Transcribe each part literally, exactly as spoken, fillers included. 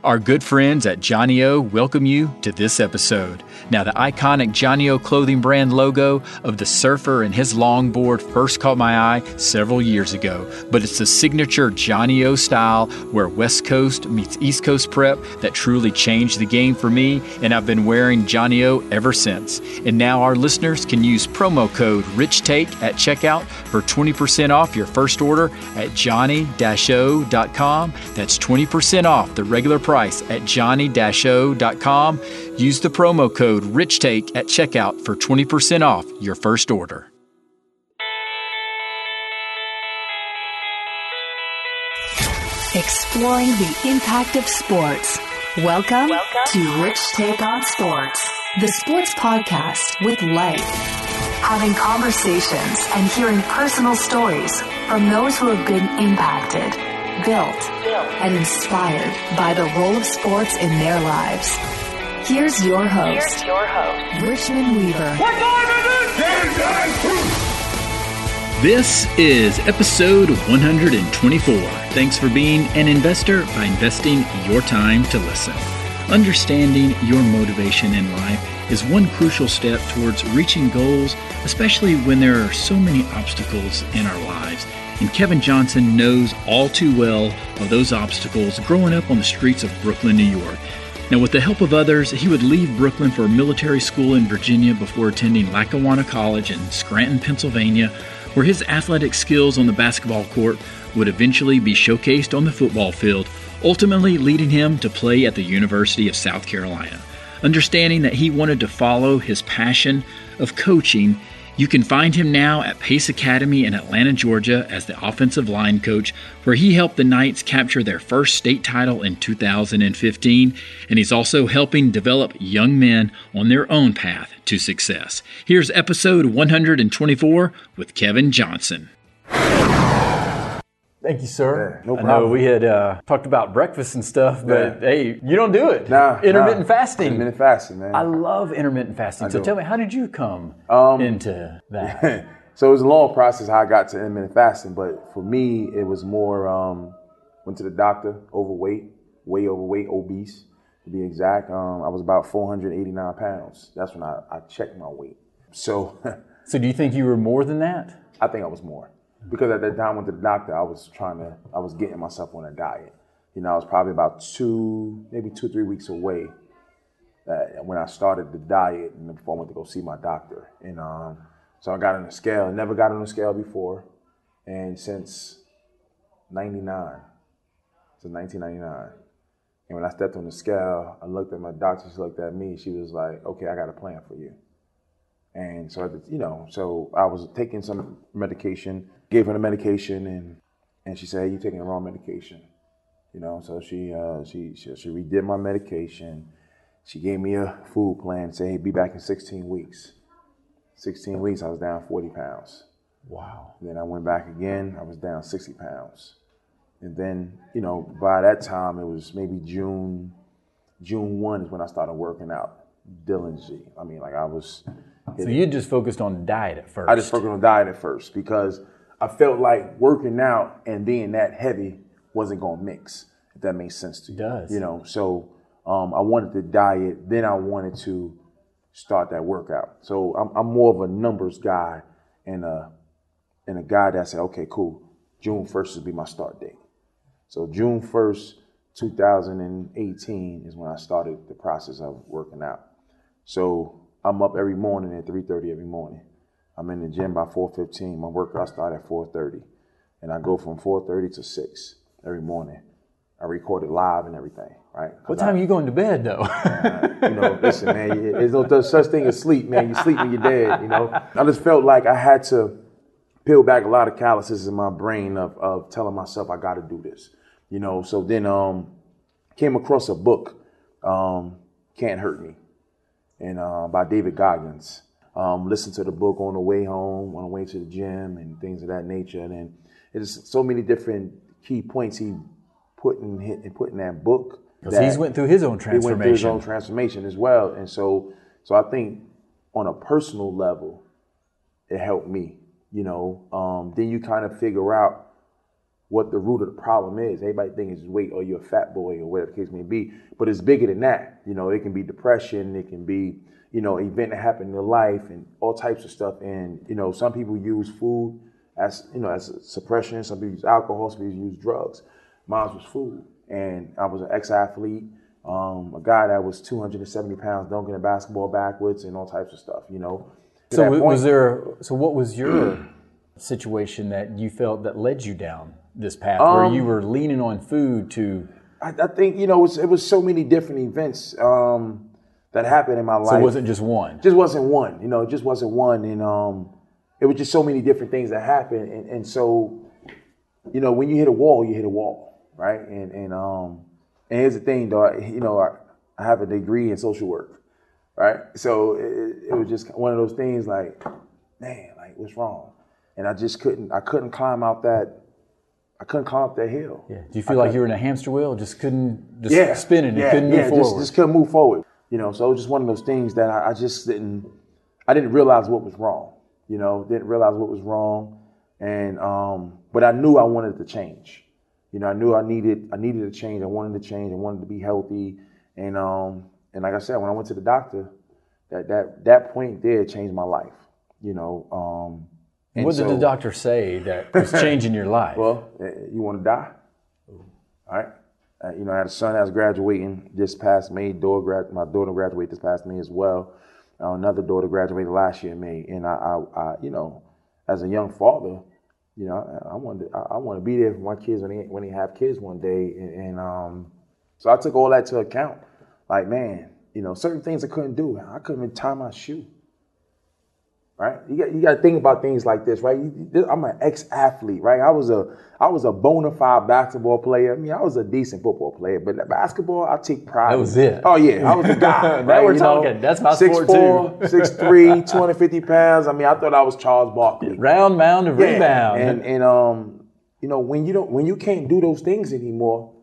Our good friends at Johnnie-O welcome you to this episode. Now, the iconic Johnnie-O clothing brand logo of the surfer and his longboard first caught my eye several years ago, but it's the signature Johnnie-O style where West Coast meets East Coast prep that truly changed the game for me, and I've been wearing Johnnie-O ever since. And now our listeners can use promo code RichTake at checkout for twenty percent off your first order at johnny dash o dot com. That's twenty percent off the regular price at johnny dash o dot com. Use the promo code RichTake at checkout for twenty percent off your first order. Exploring the impact of sports. Welcome, Welcome to Rich Take on Sports, the sports podcast with life. Having conversations and hearing personal stories from those who have been impacted, built, and inspired by the role of sports in their lives. Here's your host, Here's your host. Richmond Weaver. We're going to this! This is episode one hundred twenty-four. Thanks for being an investor by investing your time to listen. Understanding your motivation in life is one crucial step towards reaching goals, especially when there are so many obstacles in our lives. And Kevin Johnson knows all too well of those obstacles growing up on the streets of Brooklyn, New York. Now, with the help of others, he would leave Brooklyn for military school in Virginia before attending Lackawanna College in Scranton, Pennsylvania, where his athletic skills on the basketball court would eventually be showcased on the football field, ultimately leading him to play at the University of South Carolina. Understanding that he wanted to follow his passion of coaching, you can find him now at Pace Academy in Atlanta, Georgia as the offensive line coach, where he helped the Knights capture their first state title in two thousand fifteen, and he's also helping develop young men on their own path to success. Here's episode one hundred twenty-four with Kevin Johnson. Thank you, sir. Yeah, no problem. I know we had uh, talked about breakfast and stuff, but yeah. hey, you don't do it. Nah, intermittent nah. fasting. Intermittent fasting, man. I love intermittent fasting. I so do. tell me, how did you come Um, into that? So it was a long process how I got to intermittent fasting, but for me, it was more, um, went to the doctor, overweight, way overweight, obese to be exact. Um, I was about four hundred eighty-nine pounds. That's when I, I checked my weight. So So do you think you were more than that? I think I was more. Because at that time I went to the doctor, I was trying to, I was getting myself on a diet. You know, I was probably about two, maybe two, three weeks away uh, when I started the diet and before I went to go see my doctor. And um, so I got on the scale, never got on the scale before. And since ninety-nine, since nineteen ninety-nine. And when I stepped on the scale, I looked at my doctor, she looked at me, she was like, okay, I got a plan for you. And so, you know, so I was taking some medication, gave her the medication, and and she said, hey, you're taking the wrong medication. You know, so she uh, she, she she redid my medication. She gave me a food plan, said, hey, be back in sixteen weeks. sixteen weeks, I was down forty pounds. Wow. And then I went back again, I was down sixty pounds. And then, you know, by that time, it was maybe June, June first is when I started working out diligently. I mean, like I was... So you just focused on diet at first? I just focused on diet at first because I felt like working out and being that heavy wasn't going to mix, if that makes sense to you. It does. You know, so um, I wanted to diet, then I wanted to start that workout. So I'm, I'm more of a numbers guy and a, and a guy that said, okay, cool, June first will be my start date. So June first, two thousand eighteen is when I started the process of working out. So I'm up every morning at three thirty every morning. I'm in the gym by four fifteen. My workout starts at four thirty. And I go from four thirty to six every morning. I record it live and everything, right? What time I, are you going to bed, though? uh, you know, listen, man, there's no such thing as sleep, man. You sleep when you're dead, you know? I just felt like I had to peel back a lot of calluses in my brain of, of telling myself I got to do this, you know? So then um, came across a book, um, Can't Hurt Me. And uh, by David Goggins. Um, listened to the book on the way home, on the way to the gym, and things of that nature. And then there's so many different key points he put in, he put in that book. Because he's went through his own transformation. He went through his own transformation as well. And so, so I think on a personal level, it helped me. You know, um, then you kind of figure out what the root of the problem is. Everybody thinks it's weight or you're a fat boy or whatever the case may be, but it's bigger than that. You know, it can be depression, it can be, you know, an event that happened in your life and all types of stuff. And, you know, some people use food as, you know, as a suppression. Some people use alcohol, some people use drugs. Mine was food. And I was an ex-athlete, um, a guy that was two hundred seventy pounds, dunking a basketball backwards and all types of stuff, you know. To so was point, there, so what was your situation that you felt that led you down this path um, where you were leaning on food to? I, I think, you know, it was, it was so many different events. Um, that happened in my life. So it wasn't just one? Just wasn't one. You know, it just wasn't one. And um, it was just so many different things that happened. And, and so, you know, when you hit a wall, you hit a wall, right? And and um, and here's the thing, though. I, you know, I, I have a degree in social work, right? So it, it was just one of those things like, man, like, what's wrong? And I just couldn't, I couldn't climb out that, I couldn't climb up that hill. Yeah. Do you feel I like you were in a hamster wheel, just couldn't, just yeah, spinning, yeah, you couldn't yeah, move forward? Just, just couldn't move forward. You know, so it was just one of those things that I, I just didn't, I didn't realize what was wrong, you know, didn't realize what was wrong. And, um, but I knew I wanted to change. You know, I knew I needed, I needed to change. I wanted to change. I wanted to be healthy. And, um, and like I said, when I went to the doctor, that, that, that point there changed my life, you know. Um, and what did so, the doctor say that was changing your life? Well, you want to die? All right. Uh, you know, I had a son that was graduating this past May. Daughter grad, my daughter graduated this past May as well. Uh, another daughter graduated last year in May. And I, I, I, you know, as a young father, you know, I, I wanted, to, I, I want to be there for my kids when they when they have kids one day. And, and um, so I took all that to account. Like, man, you know, certain things I couldn't do. I couldn't even tie my shoe. Right, you got you got to think about things like this, right? You, I'm an ex-athlete, right? I was a I was a bona fide basketball player. I mean, I was a decent football player, but basketball, I take pride. That was it. Oh yeah, I was a guy. Now right? we're you talking. Know, That's my six sport four, too. six three, two hundred fifty pounds. I mean, I thought I was Charles Barkley. Round, mound, and yeah. rebound. And and um, you know, when you don't, when you can't do those things anymore,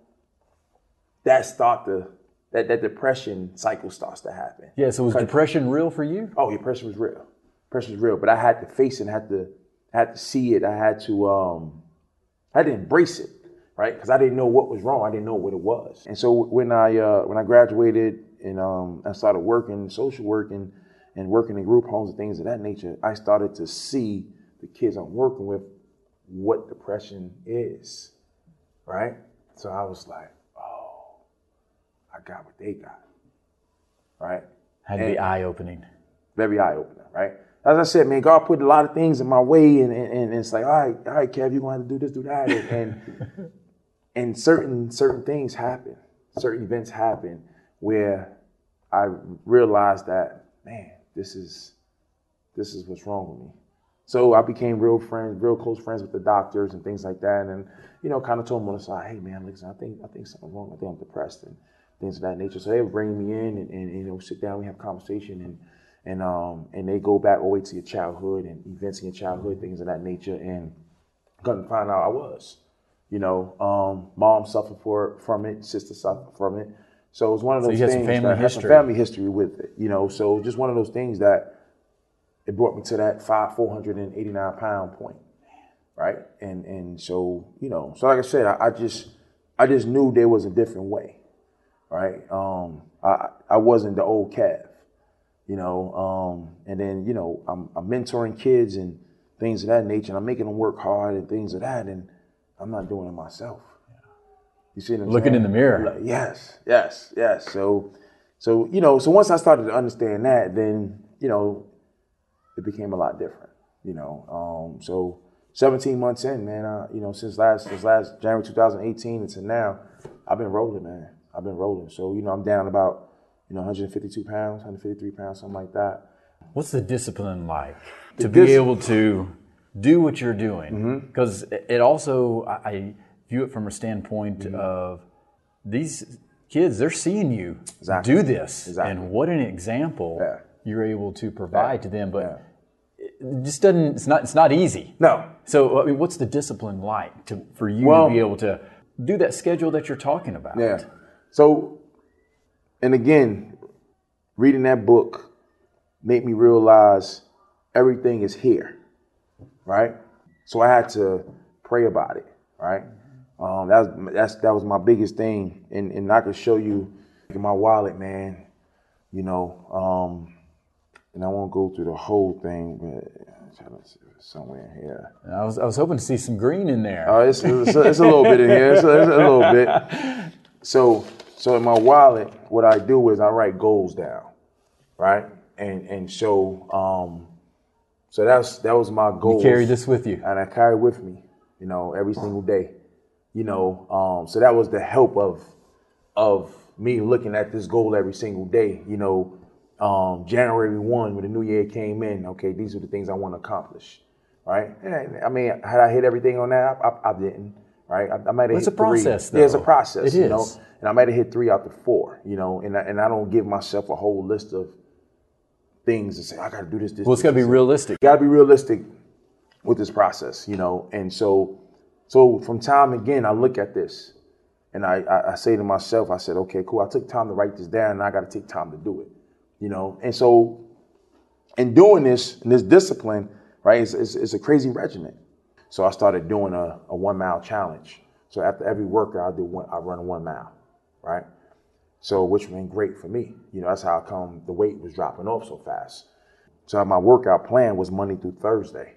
that start to that that depression cycle starts to happen. Yeah. So was depression real for you? Oh, depression was real. Depression was real, but I had to face it. I had to, I had to see it. I had to, um, I had to embrace it, right? Because I didn't know what was wrong. I didn't know what it was. And so when I, uh, when I graduated and um, I started working social work and, and working in group homes and things of that nature, I started to see the kids I'm working with what depression is, right? So I was like, oh, I got what they got, right? Had to be eye-opening. Very eye-opening, right? As I said, man, God put a lot of things in my way, and, and, and it's like, all right, all right, Kev, you're going to have to do this, do that. And, and, and certain certain things happen, certain events happen where I realized that, man, this is this is what's wrong with me. So I became real friends, real close friends with the doctors and things like that. And, you know, kind of told them on the side, hey, man, listen, I think I think something's wrong. I think I'm depressed and things of that nature. So they would bring me in and, and you know, sit down, we have a conversation, and And um and they go back all the way to your childhood and events in your childhood, things of that nature, and couldn't find out I was, you know, um, mom suffered for from it, sister suffered from it, so it was one of those so you things had some family that history. had some family history with it, you know. So just one of those things that it brought me to that five four hundred and eighty nine pound point, right? And and so you know, so like I said, I, I just I just knew there was a different way, right? Um, I I wasn't the old Kev. You know, um, and then, you know, I'm, I'm mentoring kids and things of that nature, and I'm making them work hard and things of that, and I'm not doing it myself. You see what I'm Looking saying? in the mirror. Like, yes, yes, yes. So, so, you know, so once I started to understand that, then, you know, it became a lot different, you know. Um, so seventeen months in, man, uh, you know, since last, since last January two thousand eighteen until now, I've been rolling, man. I've been rolling. So, you know, I'm down about, you know, one hundred fifty-two pounds, one hundred fifty-three pounds, something like that. What's the discipline like The to dis- be able to do what you're doing? Because Mm-hmm. it also, I I view it from a standpoint mm-hmm. of these kids, they're seeing you exactly. do this. Exactly. And what an example yeah. you're able to provide yeah. to them. But yeah. it just doesn't, it's not, it's not easy. No. So, I mean, what's the discipline like to, for you well, to be able to do that schedule that you're talking about? Yeah. So, and again, reading that book made me realize everything is here, right? So I had to pray about it, right? Um, that was that's that was my biggest thing, and and I could show you in my wallet, man. You know, um, and I won't go through the whole thing, but I'm trying to see somewhere in here. I was I was hoping to see some green in there. Oh, uh, it's, it's, a, it's a little bit in here. It's a, it's a little bit. So so in my wallet, what I do is I write goals down, right? And and so um, so that's that was my goal. You carry this with you, and I carry it with me, you know, every single day. You know, um, so that was the help of of me looking at this goal every single day. You know, um, January first, when the new year came in, okay, these are the things I want to accomplish, right? And, I mean, had I hit everything on that? I, I, I didn't, right? I, I might have hit It's a process, three. though. Yeah, it's a process, it you is. know, and I might have hit three out of four, you know, and I, and I don't give myself a whole list of things to say, I got to do this, this, Well, it's got to be realistic. Got to be realistic with this process, you know, and so. So from time again, I look at this and I, I, I say to myself, I said, okay, cool. I took time to write this down and I got to take time to do it, you know? And so in doing this, in this discipline, right, it's, it's, it's a crazy regimen. So I started doing a, a one mile challenge. So after every workout, I do one, I run one mile, right? So which been great for me. You know, that's how come the weight was dropping off so fast. So my workout plan was Monday through Thursday.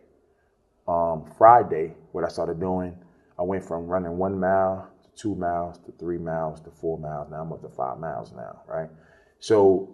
Um, Friday, what I started doing, I went from running one mile to two miles to three miles to four miles. Now I'm up to five miles now, right? So,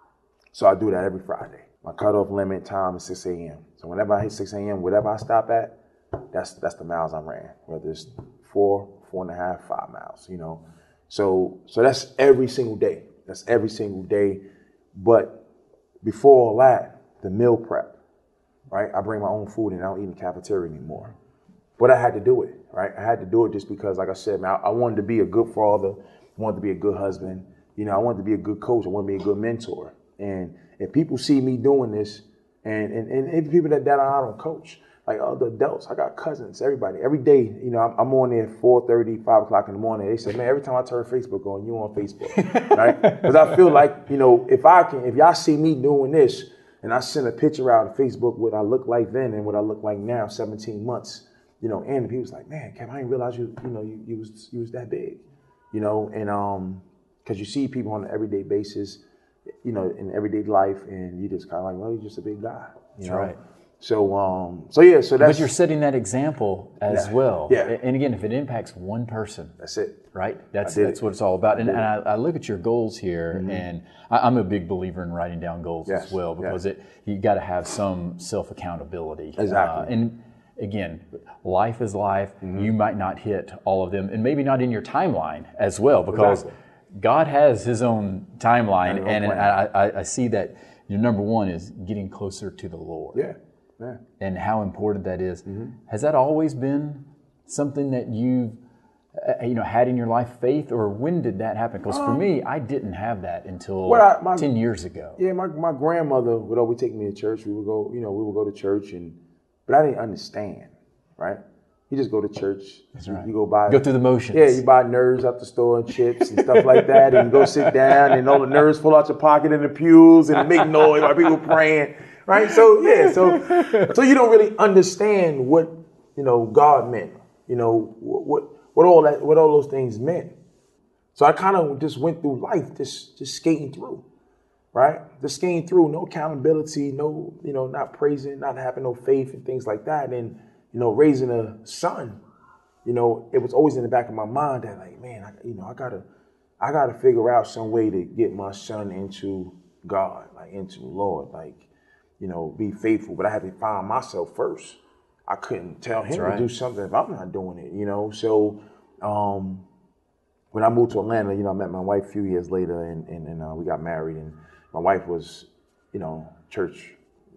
so I do that every Friday. My cutoff limit time is six a.m. So whenever I hit six a.m., whatever I stop at, that's that's the miles I ran. Whether it's four, four and a half, five miles, you know. So, so that's every single day. That's every single day. But before all that, the meal prep. Right, I bring my own food and I don't eat in the cafeteria anymore. But I had to do it, right? I had to do it just because, like I said, man, I, I wanted to be a good father, I wanted to be a good husband, you know, I wanted to be a good coach, I wanted to be a good mentor. And if people see me doing this, and and, and even people that, that I don't coach, like other adults, I got cousins, everybody, every day, you know, I'm, I'm on there at four thirty, five o'clock in the morning. They say, man, every time I turn Facebook on, you on Facebook, right? Because I feel like, you know, if I can, if y'all see me doing this, and I sent a picture out on Facebook what I look like then and what I look like now, seventeen months, you know, and the people's like, man, Kev, I didn't realize you, you know, you, you was you was that big, you know, and um, because you see people on an everyday basis, you know, in everyday life, and you just kind of like, well, you're just a big guy, you That's know? right. So, um, so yeah, so that's. But you're setting that example as Yeah. well. Yeah. And again, if it impacts one person, That's it. right? That's I did that's it. what it's all about. And, did and I, I look at your goals here, Mm-hmm. and I, I'm a big believer in writing down goals Yes, as well, because yes. it you got to have some self accountability. Exactly. Uh, and again, life is life. Mm-hmm. You might not hit all of them, and maybe not in your timeline as well, because Exactly. God has His own timeline, His own and, and plan. I, I, I see that your number one is getting closer to the Lord. Yeah, yeah. And how important that is. Mm-hmm. Has that always been something that you've uh, you know had in your life, faith, or when did that happen? Because for me, I didn't have that until Well, I- my- ten years ago. Yeah, my, my grandmother would always take me to church. We would go, you know, we would go to church, and but I didn't understand, right? You just go to church. That's right. You go buy. Go through the motions. Yeah, you buy nerds out the store and chips and stuff like that, and you go sit down, and all the nerds pull out your pocket in the pews and make noise while people praying, right? So yeah, so so you don't really understand what you know God meant, you know what what, what all that what all those things meant. So I kind of just went through life, just just skating through, right? Just skating through, no accountability, no you know not praising, not having no faith and things like that, and you know raising a son. You know, it was always in the back of my mind that, like, man, I, you know, I gotta, I gotta figure out some way to get my son into God, like into the Lord, like, you know, be faithful. But I had to find myself first. I couldn't tell him right. to do something if I'm not doing it, you know. So, um, when I moved to Atlanta, you know, I met my wife a few years later, and and, and uh, we got married. And my wife was, you know, church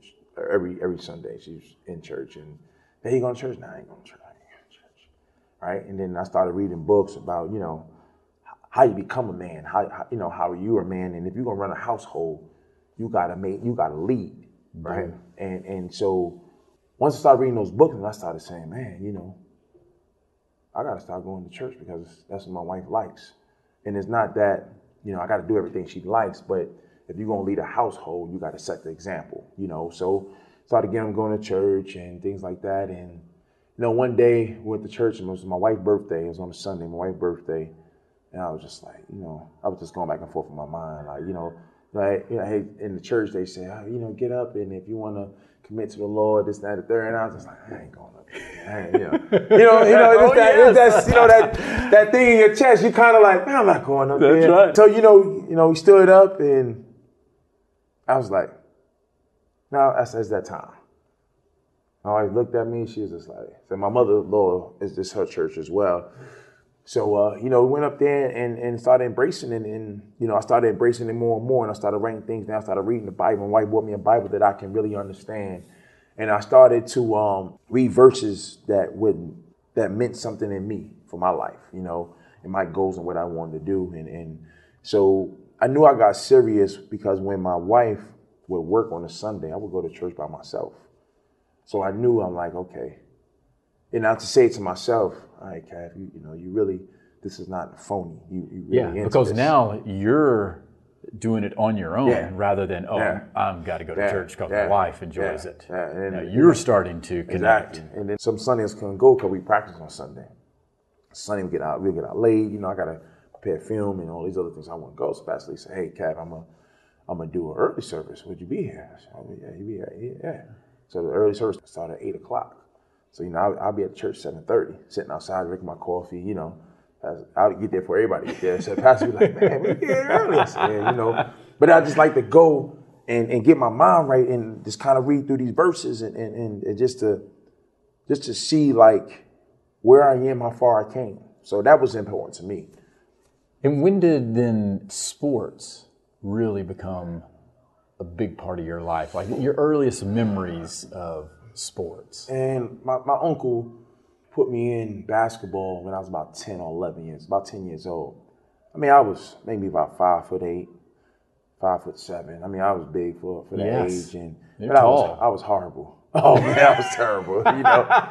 every every Sunday. She was in church, and hey, you going to church? Nah, I ain't going to church. Right, and then I started reading books about, you know, how you become a man, how, how you know how you are a man, and if you're gonna run a household, you gotta make, you gotta lead, right? Mm-hmm. And and so once I started reading those books, and I started saying, man, you know, I gotta start going to church because that's what my wife likes, and it's not that you know I gotta do everything she likes, but if you're gonna lead a household, you gotta set the example, you know. So started getting them going to church and things like that, and. you know, one day we went to church and it was my wife's birthday. It was on a Sunday, my wife's birthday. And I was just like, you know, I was just going back and forth in my mind. Like, you know, like, you know, hey, in the church they say, oh, you know, get up and if you want to commit to the Lord, this, that, the third. And I was just like, I ain't going up there. I ain't, you know, you know, you know, it's Oh, that, yes. it's that, you know, that, that thing in your chest. You kind of like, man, I'm not going up That's there. right. So, you know, you know, we stood up and I was like, no, that's, that's that time. My wife looked at me. She was just like, so my mother-in-law is this her church as well. So, uh, you know, we went up there and, and started embracing it. And, you know, I started embracing it more and more. And I started writing things down. I started reading the Bible. And wife bought me a Bible that I can really understand. And I started to um, read verses that would that meant something in me for my life, you know, and my goals and what I wanted to do. And, and so I knew I got serious because when my wife would work on a Sunday, I would go to church by myself. So I knew, I'm like, okay. And now to say it to myself, all right, Cav, you, you know, you really, this is not phony. You, you really Yeah, into because this. now you're doing it on your own Yeah. rather than, oh, Yeah. I've got to go to Yeah. church because Yeah. my wife enjoys Yeah. it. Yeah. And, Now you you're know, starting to connect. Exactly. And then some Sundays couldn't go because we practice on Sunday. Sunday we get out, we get out late. You know, I gotta prepare film and all these other things. I want to go. So Pastor Lee said, "Hey, Cav, I'm gonna, I'm gonna do an early service. Would you be here?" I said, "Oh, yeah, you be here." Yeah. So the early service started at eight o'clock. So you know, I'll, I'll be at church seven thirty, sitting outside drinking my coffee. You know, I would get there before everybody get there. So Pastor be like, "Man, we here early." I said, "Yeah, you know," but I just like to go and, and get my mind right and just kind of read through these verses and, and, and, and just to just to see like where I am, how far I came. So that was important to me. And when did then sports really become a big part of your life? Like your earliest memories of sports? And my, my uncle put me in basketball when I was about ten or eleven years, about ten years old. I mean, I was maybe about five foot eight, five foot seven. I mean, I was big for, for that Yes. age. And You're but I tall. was, I was horrible. Oh man, I was terrible, you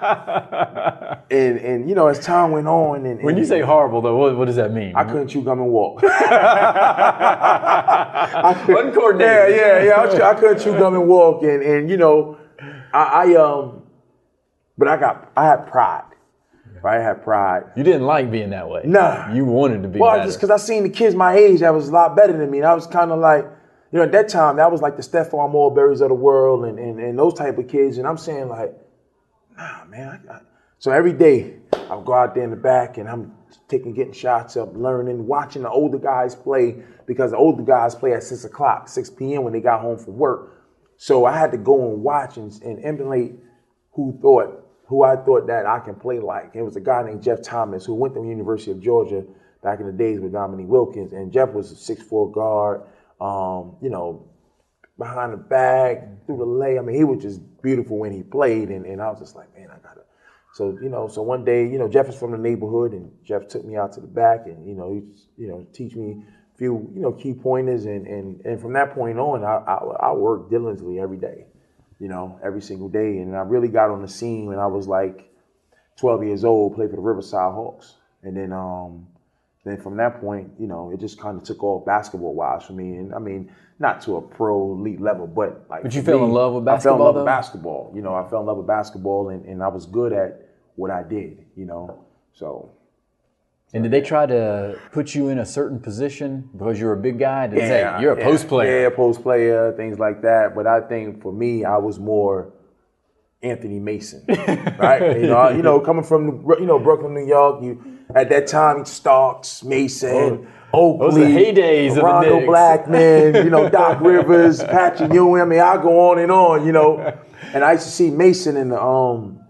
know. and and you know, as time went on, and, and When you say horrible, though, what, what does that mean? I couldn't chew gum and walk. Uncoordinated. Yeah, yeah, yeah. I, I couldn't chew gum and walk, and and you know, I, I um, but I got I had pride. Right, I had pride. You didn't like being that way. Nah. You wanted to be Well, better. just because I seen the kids my age that was a lot better than me, and I was kind of like, you know, at that time that was like the Stephon Marbury's of the world, and and, and those type of kids, and I'm saying like, nah, man. I, I, so every day I would go out there in the back, and I'm taking, getting shots up, learning, watching the older guys play, because the older guys play at six o'clock, six p.m. when they got home from work. So I had to go and watch and, and emulate who thought, who I thought that I can play like. It was a guy named Jeff Thomas who went to the University of Georgia back in the days with Dominique Wilkins, and Jeff was a six foot four guard, um, you know, behind the back, through the lay. I mean, he was just beautiful when he played, and, and I was just like, man, I gotta. So, you know, so one day, you know, Jeff is from the neighborhood, and Jeff took me out to the back, and, you know, he, you know, teach me a few, you know, key pointers, and and, and from that point on, I, I, I worked diligently every day, you know, every single day, and I really got on the scene when I was like twelve years old, played for the Riverside Hawks, and then, um, then from that point, you know, it just kind of took off basketball-wise for me, and I mean, not to a pro elite level, but like. But you fell me, in love with I fell in basketball, love though? with basketball. You know, I fell in love with basketball, and, and I was good at what I did. You know, so. And did they try to put you in a certain position because you're a big guy? Did they say, you're a yeah, post player? Yeah, post player, things like that. But I think for me, I was more Anthony Mason, right? you know, you know, coming from you know Brooklyn, New York. You at that time, Starks, Mason, Oh, those are Oakley, the heydays of the Rondo Knicks. Blackman, you know, Doc Rivers, Patrick Ewing. I mean, I go on and on, you know. And I used to see Mason in the um,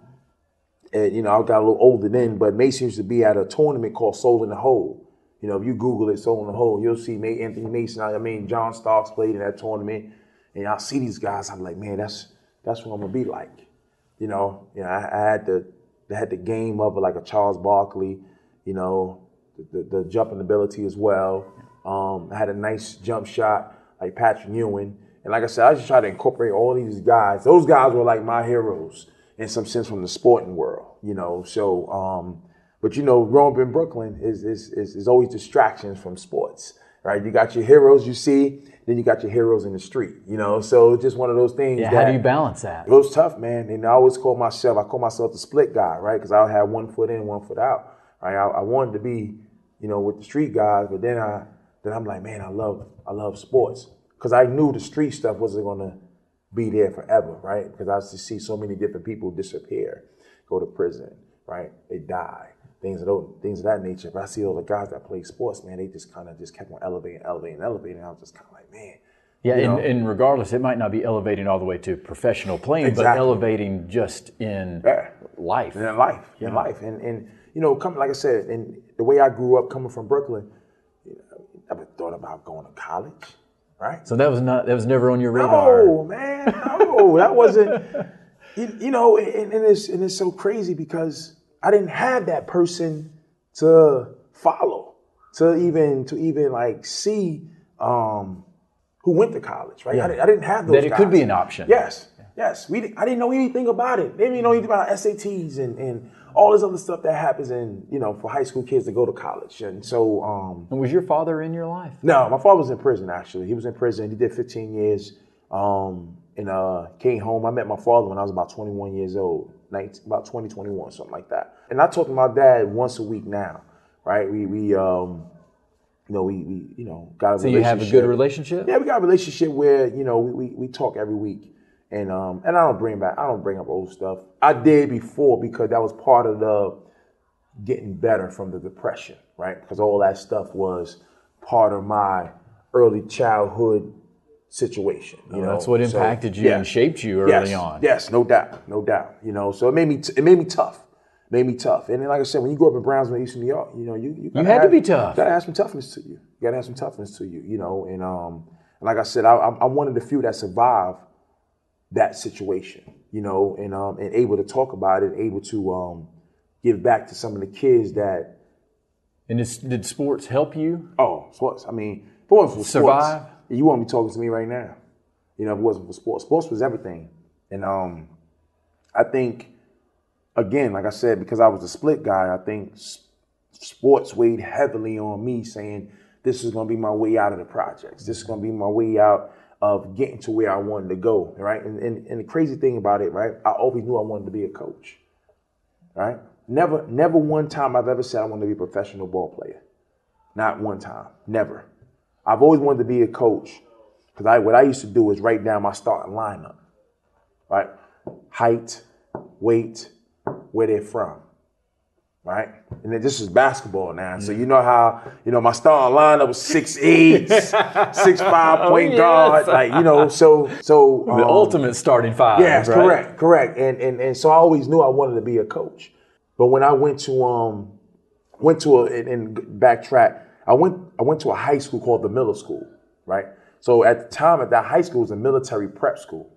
and, you know, I got a little older then, but Mason used to be at a tournament called Soul in the Hole. You know, if you Google it, Soul in the Hole, you'll see Anthony Mason. I mean, John Starks played in that tournament, and I see these guys. I'm like, man, that's that's what I'm gonna be like. You know, you know, I, I had the I had the game of like a Charles Barkley. You know, the, the, the jumping ability as well. Um, I had a nice jump shot like Patrick Ewing, and like I said, I just try to incorporate all these guys. Those guys were like my heroes in some sense from the sporting world. You know, so. Um, But you know, growing up in Brooklyn is is, is is always distractions from sports. right? You got your heroes you see, then you got your heroes in the street, you know? So it's just one of those things. Yeah, that, how do you balance that? It was tough, man. And I always call myself, I call myself the split guy, right? Because I had one foot in, one foot out, right? I, I wanted to be, you know, with the street guys, but then I, then I'm like, man, I love, I love sports. Because I knew the street stuff wasn't going to be there forever, right? Because I used to see so many different people disappear, go to prison, right? They die, things of those, things of that nature. But I see all the guys that play sports, man, they just kind of just kept on elevating, elevating, elevating. And I was just kind of like, man. Yeah, you and, know? and regardless, it might not be elevating all the way to professional playing, Exactly. but elevating just in yeah. life. In life, yeah. in life. And, and you know, come, like I said, and the way I grew up coming from Brooklyn, you know, I never thought about going to college. Right. So that was not that was never on your radar. No, man, no, that wasn't. You, you know, and, and it's and it's so crazy because I didn't have that person to follow, to even to even like see um, who went to college. Right. Yeah. I, didn't, I didn't have those. That it guys. could be an option. Yes, yes. We I didn't know anything about it. They didn't even know anything about S A Ts and and all this other stuff that happens in, you know, for high school kids to go to college. And so um And was your father in your life? No, my father was in prison actually. He was in prison. He did fifteen years. Um and uh came home. I met my father when I was about twenty-one years old, nineteen, about twenty, twenty-one, something like that. And I talk to my dad once a week now, right? We we um you know, we we you know got a so relationship. So you have a good relationship? Yeah, we got a relationship where, you know, we we, we talk every week. And um and I don't bring back I don't bring up old stuff. I did before because that was part of the getting better from the depression, right? Because all that stuff was part of my early childhood situation. You Oh, know, that's what impacted you yeah. and shaped you early yes. on. Yes, no doubt, no doubt. You know, so it made me t- it made me tough, made me tough. And then, like I said, when you grow up in Brownsville, Eastern New York, you know, you you, You had have, to be tough. You gotta have some toughness to you. You gotta have some toughness to you. You know, and um, and like I said, I, I'm I'm one of the few that survived that situation. You know, and um, and able to talk about it, able to um, give back to some of the kids that. And is, did sports help you? Oh, sports. I mean, if it wasn't for Survive? sports, you wouldn't be talking to me right now. You know, if it wasn't for sports. Sports was everything. And um, I think, again, like I said, because I was a split guy, I think s- sports weighed heavily on me saying, this is going to be my way out of the projects. This is going to be my way out of getting to where I wanted to go, right? And, and, and the crazy thing about it, right, I always knew I wanted to be a coach, right? Never, never one time I've ever said I wanted to be a professional ball player. Not one time, never. I've always wanted to be a coach because I, what I used to do is write down my starting lineup, right? Height, weight, where they're from, right? And then this is basketball now. So you know how, you know, my starting lineup was six eight, six five point Oh, yes. guard. Like, you know, so so The um, ultimate starting five. Yes, right? correct, correct. And and and so I always knew I wanted to be a coach. But when I went to um went to a and, and backtrack, I went I went to a high school called the Miller School, right? So at the time at that high school was a military prep school.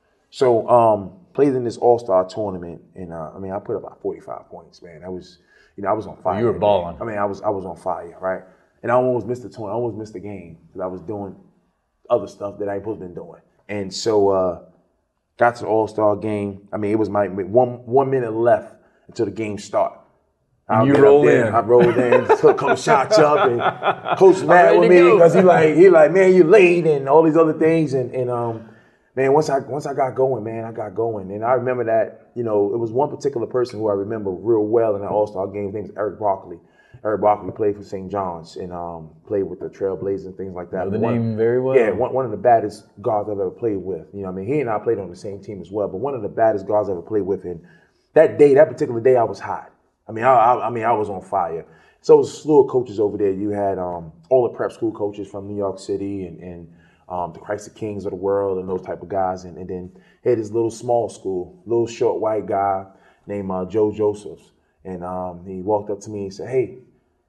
So um played in this all-star tournament and uh, I mean I put up about forty-five points, man. I was you know I was on fire. You were man. balling. I mean I was I was on fire, right? And I almost missed the tournament. I almost missed the game because I was doing other stuff that I ain't supposed to been doing. And so uh got to the all-star game. I mean it was my one one minute left until the game start. And you get roll up there, in. I rolled in, took a couple shots up, and Coach mad ready with to me go. because he like he like man you late and all these other things and and um man once I once I got going man I got going and I remember that you know it was one particular person who I remember real well in that All-Star game. His name was Eric Barkley. Eric Barkley played for Saint John's and um played with the Trailblazers and things like that. Know the One- name very well. Yeah, one, one of the baddest guards I've ever played with. You know what I mean he and I played on the same team as well, but one of the baddest guards I ever played with. And that day, that particular day, I was hot. I mean, I, I, I mean, I was on fire. So it was a slew of coaches over there. You had um, all the prep school coaches from New York City and, and um, the Christ the Kings of the world and those type of guys. And, and then had this little small school, little short white guy named uh, Joe Josephs. And um, he walked up to me and said, hey,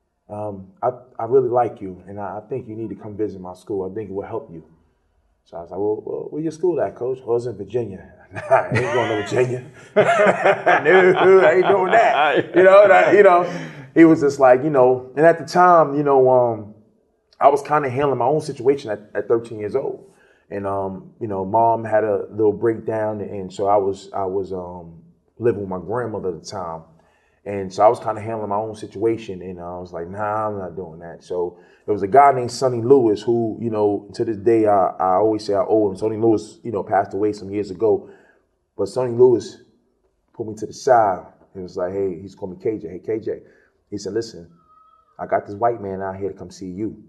um, I, I really like you, and I, I think you need to come visit my school. I think it will help you. So I was like, well, well where your school at, Coach? Well, it's in Virginia. Nah, I ain't going to Virginia. No, I ain't doing that. You know, that, you know, he was just like, you know, and at the time, you know, um, I was kind of handling my own situation at, at thirteen years old. And, um, you know, mom had a little breakdown. And so I was, I was um, living with my grandmother at the time. And so I was kind of handling my own situation, and I was like, nah, I'm not doing that. So there was a guy named Sonny Lewis who, you know, to this day, I, I always say I owe him. Sonny Lewis, you know, passed away some years ago. But Sonny Lewis put me to the side. He was like, hey, he's called me K J. Hey, K J. He said, listen, I got this white man out here to come see you.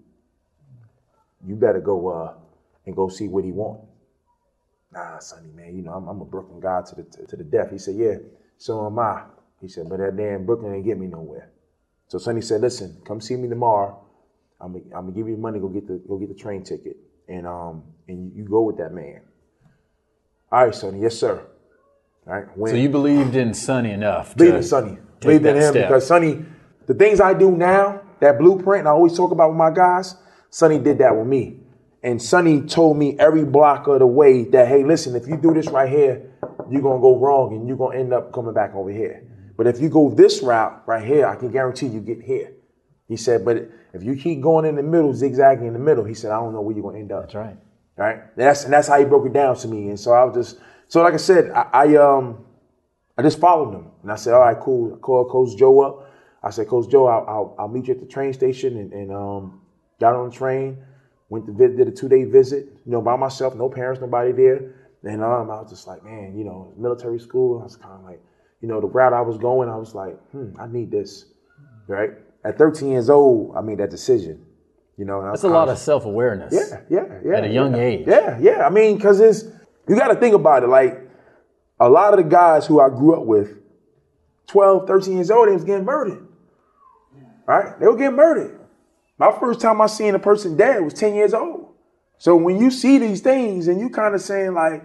You better go uh, and go see what he want. Nah, Sonny, man, you know, I'm, I'm a Brooklyn guy to the to, to the death. He said, yeah, so am I. He said, but that damn Brooklyn ain't get me nowhere. So Sonny said, listen, come see me tomorrow. I'm gonna I'm gonna give you money, go get the go get the train ticket. And um and you go with that man. All right, Sonny, yes, sir. All right. When, so you believed in Sonny enough. Believe in Sonny. Believed in him step. Because Sonny, the things I do now, that blueprint, and I always talk about with my guys, Sonny did that with me. And Sonny told me every block of the way that, hey, listen, if you do this right here, you're gonna go wrong and you're gonna end up coming back over here. But if you go this route right here, I can guarantee you get here. He said, but if you keep going in the middle, zigzagging in the middle, he said, I don't know where you're going to end up. That's right. Right? That's, and that's how he broke it down to me. And so I was just, so like I said, I, I um I just followed him. And I said, all right, cool. I called Coach Joe up. I said, Coach Joe, I'll, I'll, I'll meet you at the train station. And, and um, got on the train, went to visit, did a two-day visit, you know, by myself, no parents, nobody there. And um, I was just like, man, you know, military school. I was kind of like, you know, the route I was going, I was like, hmm, I need this, right? At thirteen years old, I made that decision, you know. That's a lot of self-awareness. Yeah, yeah, yeah. At a young yeah, age. Yeah, yeah. I mean, because it's, you got to think about it. Like, a lot of the guys who I grew up with, twelve, thirteen years old, they was getting murdered, right? They were getting murdered. My first time I seen a person dead was ten years old. So when you see these things and you kind of saying like,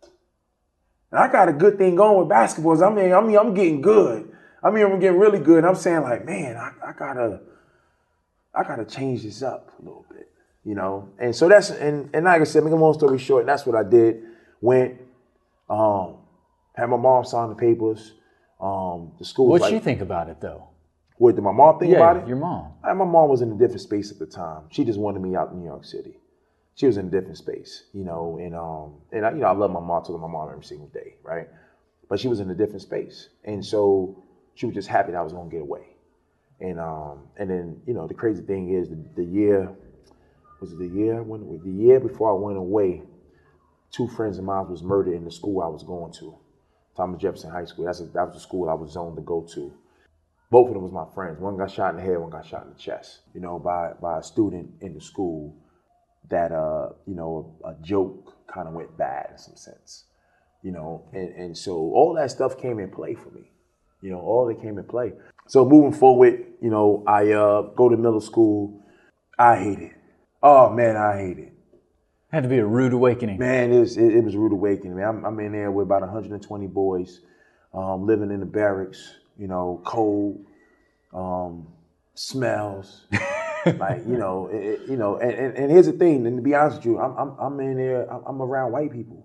and I got a good thing going with basketballs. I mean, I mean, I'm getting good. I mean, I'm getting really good. And I'm saying like, man, I, I gotta, I gotta change this up a little bit, you know. And so that's, and, and like I said, make a long story short, that's what I did. Went, um, had my mom sign the papers. Um, the school. What'd like, she think about it though? What did my mom think yeah, about it? Your mom. I, my mom was in a different space at the time. She just wanted me out in New York City. She was in a different space, you know, and um, and I, you know, I love my mom, I talk to my mom every single day, right? But she was in a different space, and so she was just happy that I was gonna get away, and um, and then you know, the crazy thing is the, the year was it the year when the year before I went away, two friends of mine was murdered in the school I was going to, Thomas Jefferson High School. That's a, that was the school I was zoned to go to. Both of them was my friends. One got shot in the head, one got shot in the chest, you know, by by a student in the school. That, uh, you know, a, a joke kind of went bad in some sense, you know, and, and so all that stuff came in play for me, you know, all that came in play. So moving forward, you know, I uh, go to middle school. I hate it. Oh, man, I hate it. Had to be a rude awakening. Man, it was, it, it was a rude awakening, man. I'm, I'm in there with about one hundred twenty boys, um, living in the barracks, you know, cold, um, smells. Like, you know, it, you know, and, and, and here's the thing, and to be honest with you, I'm I'm, I'm in there, I'm, I'm around white people.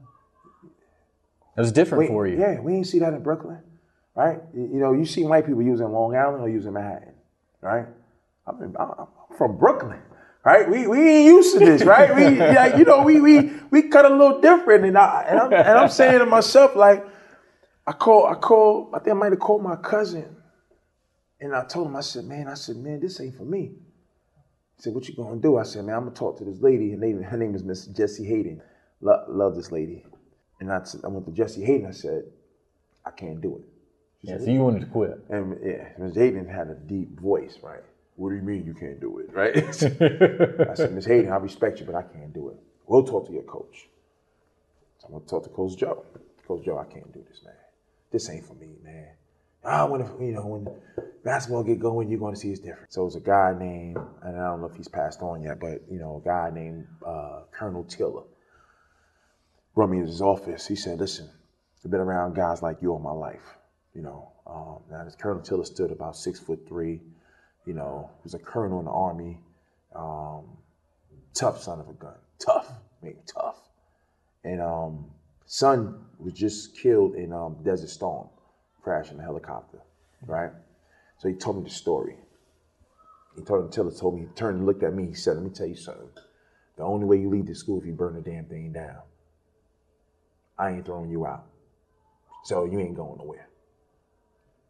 It was different we, for you. Yeah, we ain't see that in Brooklyn, right? You, you know, you see white people using Long Island or using Manhattan, right? I'm, in, I'm, I'm from Brooklyn, right? We we ain't used to this, right? We like, you know, we we we cut a little different, and I and I'm and I'm saying to myself like, I call I call I think I might have called my cousin. And I told him, I said, man, I said, man, this ain't for me. He said, what you gonna do? I said, man, I'm gonna talk to this lady. Her name, her name is Miss Jessie Hayden. Lo- love this lady. And I, I went to Jessie Hayden. I said, I can't do it. She Yeah, said, so you wanted to quit. And yeah, Miss Hayden had a deep voice, right? What do you mean you can't do it, right? I said, Miss Hayden, I respect you, but I can't do it. We'll talk to your coach. So I'm gonna talk to Coach Joe. Coach Joe, I can't do this, man. This ain't for me, man. I want to, you know, when basketball get going, you're going to see it's different. So it was a guy named, and I don't know if he's passed on yet, but, you know, a guy named uh, Colonel Tiller brought me into his office. He said, listen, I've been around guys like you all my life, you know. Um, now, this Colonel Tiller stood about six foot three, you know, he was a colonel in the Army, um, tough son of a gun, tough, maybe tough. And um, son was just killed in um, Desert Storm. Crash in a helicopter, right? So he told me the story. He told him, Tiller told me, he turned and looked at me, he said, let me tell you something. The only way you leave this school if you burn the damn thing down. I ain't throwing you out. So you ain't going nowhere.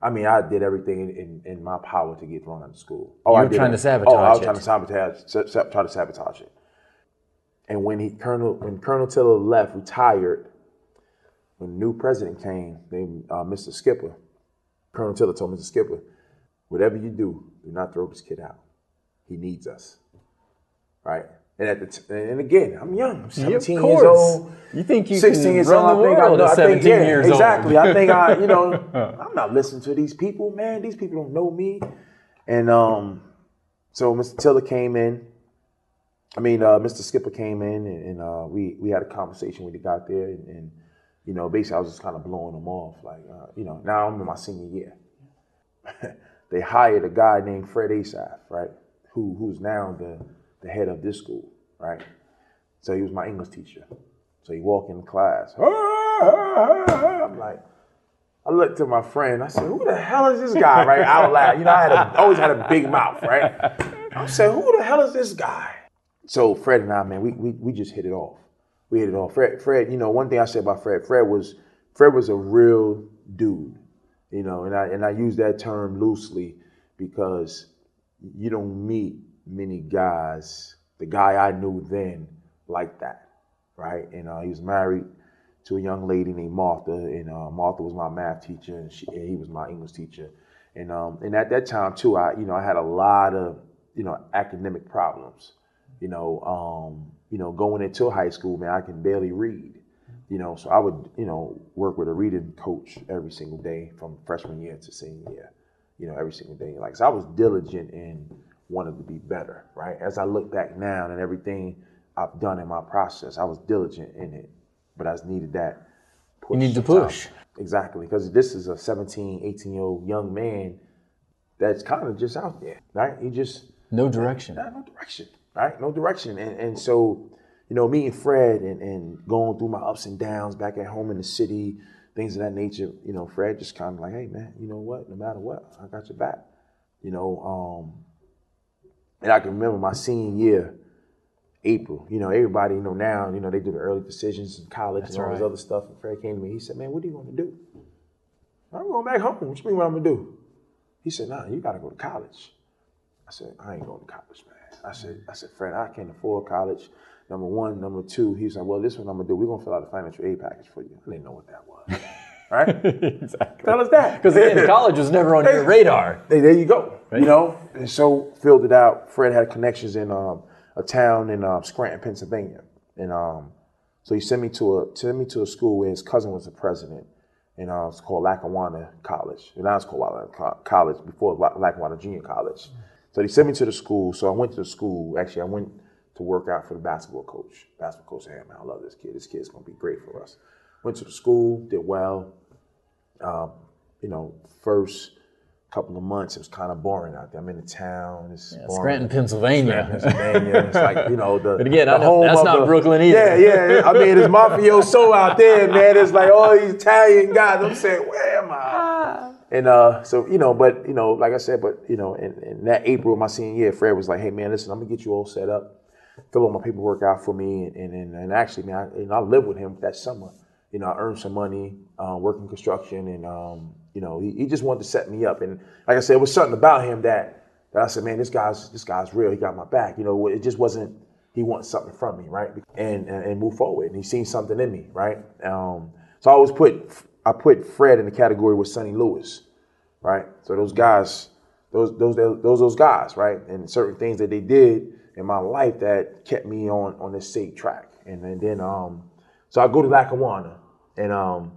I mean, I did everything in, in, in my power to get thrown out of school. Oh, you I were did trying it. to sabotage Oh, I was it. trying to sabotage, sa- sa- try to sabotage it. And when he Colonel when Colonel Tiller left, retired, when the new president came, named uh, Mister Skipper, Colonel Tiller told Mister Skipper, whatever you do, do not throw this kid out. He needs us, right? And at the t- and again, I'm young, I'm seventeen Yeah, of years course. old. You think you sixteen can years run old, the I think world I, at I think, seventeen yeah, years exactly. old. I think I, you know, I'm not listening to these people, man. These people don't know me. And um, so Mister Tiller came in. I mean, uh, Mister Skipper came in, and, and uh, we we had a conversation when he got there, and, and you know, basically, I was just kind of blowing him off, like, uh, you know, now I'm in my senior year. They hired a guy named Fred Asaph, right, who who's now the the head of this school, right. So he was my English teacher. So he walked in the class. I'm like, I looked at my friend. I said, "Who the hell is this guy?" Right, out loud. You know, I had a, always had a big mouth, right. I said, "Who the hell is this guy?" So Fred and I, man, we we we just hit it off. We hit it off. Fred, Fred, you know, one thing I said about Fred, Fred was Fred was a real dude, you know, and I and I use that term loosely because you don't meet many guys. The guy I knew then like that, right? And uh, he was married to a young lady named Martha, and uh, Martha was my math teacher, and, she, and he was my English teacher. And um, and at that time too, I you know I had a lot of you know academic problems. You know, um, you know, going into high school, man, I can barely read. You know, so I would, you know, work with a reading coach every single day from freshman year to senior year. You know, every single day. Like, so I was diligent and wanted to be better, right? As I look back now and everything I've done in my process, I was diligent in it, but I just needed that push. You need to push. Exactly, because this is a seventeen, eighteen-year-old young man that's kind of just out there, right? He just... No direction. No, no direction. Right? No direction. And and so, you know, meeting Fred and, and going through my ups and downs back at home in the city, things of that nature, you know, Fred just kind of like, hey, man, you know what? No matter what, I got your back. You know, um, and I can remember my senior year, April, you know, everybody, you know, now, you know, they do the early decisions in college That's and all right. this other stuff. And Fred came to me. He said, man, what are you going to do? I'm going back home. What you mean what I'm going to do? He said, nah, you got to go to college. I said, I ain't going to college, man. I said, I said, Fred, I can't afford college. Number one. Number two, he said, well, this is what I'm going to do. We're going to fill out a financial aid package for you. I didn't know what that was. Right? Exactly. Tell us that. Because again, college was never on your radar. Hey, there you go. Right? You know, and so filled it out. Fred had connections in um, a town in um, Scranton, Pennsylvania. And um, so he sent me to a sent me to a school where his cousin was the president. And uh, it's called Lackawanna College. And now it's called Lackawanna College, before Lackawanna Junior College. So they sent me to the school. So I went to the school. Actually, I went to work out for the basketball coach. Basketball coach said, hey, man, I love this kid. This kid's going to be great for us. Went to the school, did well. Um, you know, first couple of months, it was kind of boring out there. I'm in the town. It's Yeah, boring. Scranton, Pennsylvania. Scranton, Pennsylvania. It's like, you know, the, But again, the I know, home that's of not the, Brooklyn either. Yeah, yeah. I mean, it's mafioso out there, man. It's like all these Italian guys. I'm saying, where am I? And uh, so, you know, but, you know, like I said, but, you know, in, in that April of my senior year, Fred was like, hey, man, listen, I'm going to get you all set up, fill all my paperwork out for me. And and, and actually, man, I, you know, I lived with him that summer. You know, I earned some money, uh, working construction. And, um, you know, he, he just wanted to set me up. And like I said, it was something about him that, that I said, man, this guy's this guy's real. He got my back. You know, it just wasn't, he wants something from me, right? And, and, and move forward. And he seen something in me, right? Um, so I always put, I put Fred in the category with Sonny Lewis, right? So those guys, those those those those guys, right? And certain things that they did in my life that kept me on on this safe track. And, and then um, so I go to Lackawanna and um,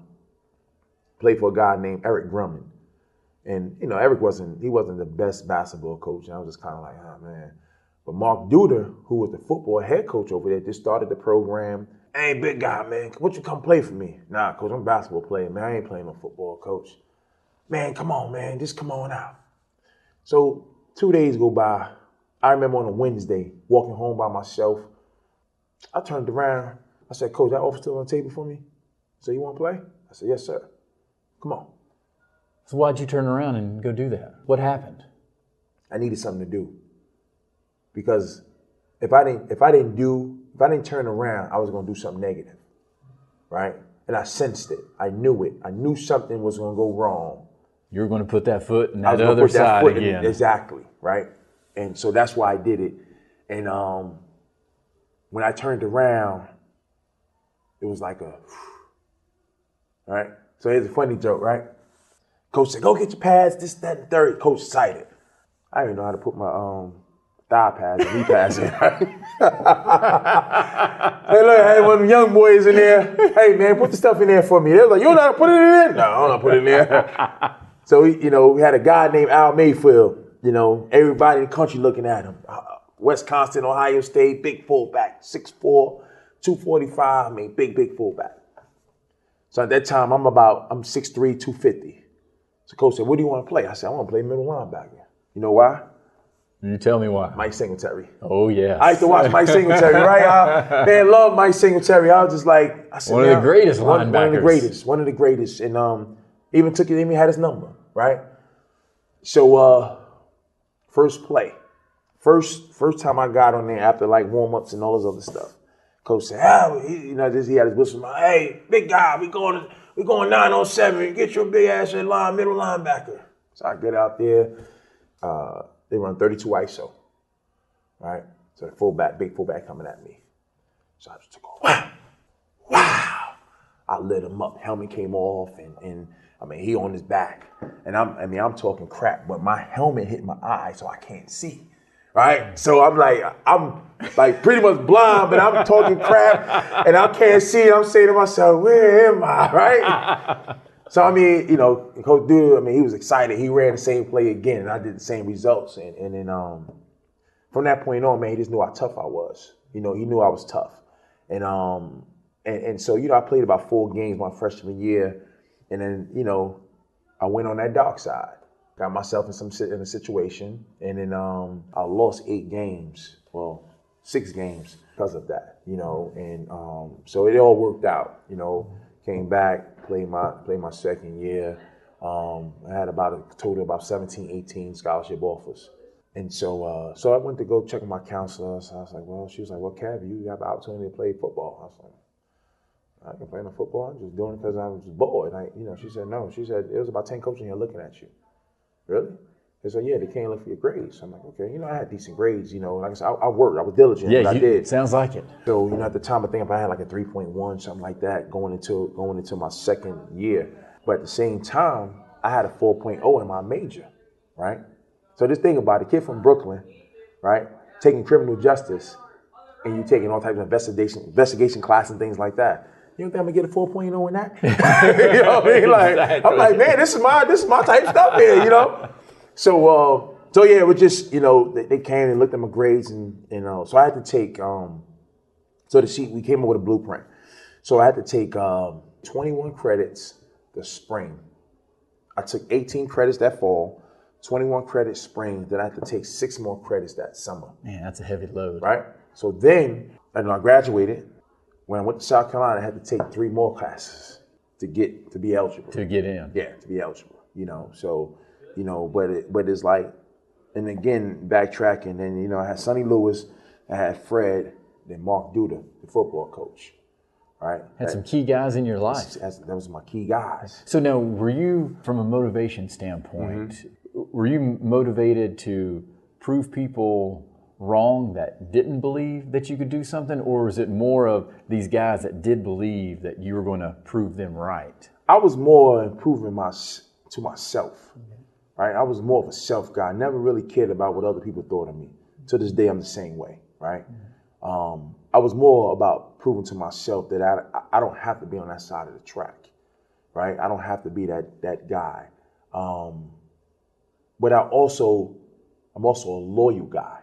play for a guy named Eric Drummond. And you know, Eric wasn't he wasn't the best basketball coach. And I was just kind of like, oh man. But Mark Duder, who was the football head coach over there, just started the program. Hey, big guy, man, why don't you come play for me? Nah, coach, I'm a basketball player, man. I ain't playing no football, coach. Man, come on, man, just come on out. So two days go by. I remember on a Wednesday, walking home by myself. I turned around. I said, Coach, that offer still on the table for me? So you want to play? I said, yes, sir. Come on. So why'd you turn around and go do that? What happened? I needed something to do. Because if I didn't, if I didn't do, if I didn't turn around, I was going to do something negative, right? And I sensed it. I knew it. I knew something was going to go wrong You're going to put that foot in I was that gonna other put that side foot in- again. exactly, right? And so that's why I did it. And um, when I turned around, it was like a, right? So here's a funny joke, right? Coach said, go get your pads, this, that, and third. Coach excited. I didn't know how to put my um thigh pads and knee pads in. Hey, look, I had one of them young boys in there. Hey, man, put the stuff in there for me. They was like, you don't know how to put it in there? No, I don't know how to put it in there. So, we, you know, we had a guy named Al Mayfield. You know, everybody in the country looking at him. Uh, Wisconsin, Ohio State, big fullback, six four, two forty-five, I mean, big, big fullback. So at that time, I'm about, I'm six three, two fifty. So coach said, what do you want to play? I said, I want to play middle linebacker. You know why? You tell me why. Mike Singletary. Oh, yeah. I used to watch Mike Singletary, right? I, man, love Mike Singletary. I was just like, I said, One of the man, greatest one, one of the linebackers. greatest, one of the greatest. And um, even took it, even had his number, right? So uh, first play, first first time I got on there after like warm-ups and all this other stuff. Coach said, ah, he, you know, this, he had his whistle. Hey, big guy, we going we going nine on seven. Get your big ass in line, middle linebacker. So I get out there. Uh, they run thirty-two I S O, right? So the fullback, big fullback coming at me. So I just took off. Wow, wow. I lit him up. Helmet came off, and and I mean he on his back, and I'm I mean I'm talking crap, but my helmet hit my eye, so I can't see. Right? So I'm like, I'm like pretty much blind, but I'm talking crap and I can't see. I'm saying to myself, where am I? Right? So, I mean, you know, Coach Duda, I mean, he was excited. He ran the same play again and I did the same results. And, and then um, from that point on, man, he just knew how tough I was. You know, he knew I was tough. And, um, and, and so, you know, I played about four games my freshman year. And then, you know, I went on that dark side. Got myself in some in a situation, and then um, I lost eight games, well, six games because of that, you know. And um, so it all worked out, you know. Came back, played my played my second year. Um, I had about a total of about seventeen, eighteen scholarship offers, and so uh, so I went to go check with my counselor. So I was like, well, she was like, well, Cav, you have the opportunity to play football. I was like, I can play no football. I'm just doing it because I was bored. And I, you know, she said no. She said it was about ten coaches in here looking at you. Really? They said, yeah, they can't look for your grades. I'm like, okay, you know, I had decent grades, you know. Like I said, I, I worked, I was diligent, Yeah, but you, I did. sounds like it. So, you know, at the time, I think if I had like a three point one, something like that, going into going into my second year. But at the same time, I had a four point oh in my major, right? So just think about it, a kid from Brooklyn, right, taking criminal justice, and you taking all types of investigation investigation class and things like that. You don't think I'm gonna get a four point oh in that? You know what I mean? Like, exactly. I'm like, man, this is my this is my type stuff here, you know. So, uh, so yeah, it was just, you know, they, they came and looked at my grades, and you know, so I had to take. Um, so the sheet we came up with a blueprint. So I had to take um, twenty-one credits the spring. I took eighteen credits that fall, twenty-one credits spring. Then I had to take six more credits that summer. Man, that's a heavy load. Right. So then, and I graduated. When I went to South Carolina, I had to take three more classes to get to be eligible. To get in. Yeah, to be eligible. You know, so, you know, but it, but it's like, and again, backtracking, and you know, I had Sonny Lewis, I had Fred, then Mark Duda, the football coach. Right. Had that, some key guys in your life. That's, that was my key guys. So now, were you, from a motivation standpoint, mm-hmm. were you motivated to prove people wrong that didn't believe that you could do something, or was it more of these guys that did believe that you were going to prove them right? I was more improving my to myself, mm-hmm. right? I was more of a self guy. I never really cared about what other people thought of me. To this day, I'm the same way, right? Mm-hmm. Um, I was more about proving to myself that I I don't have to be on that side of the track, right? I don't have to be that that guy. Um, but I also, I'm also a loyal guy.